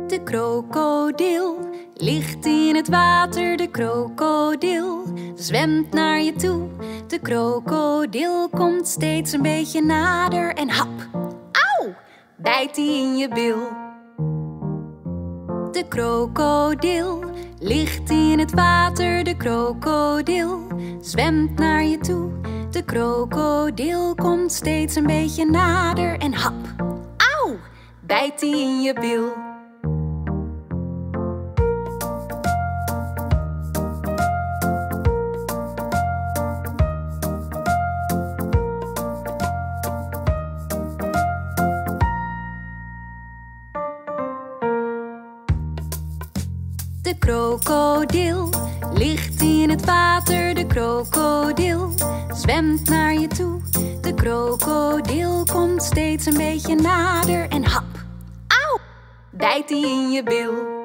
De krokodil ligt in het water. De krokodil zwemt naar je toe. De krokodil komt steeds een beetje nader en hap, auw, bijt hij in je bil. De krokodil ligt in het water. De krokodil zwemt naar je toe. De krokodil komt steeds een beetje nader en hap, auw, bijt hij in je bil. De krokodil ligt in het water. De krokodil zwemt naar je toe. De krokodil komt steeds een beetje nader en hap, auw, bijt hij in je bil.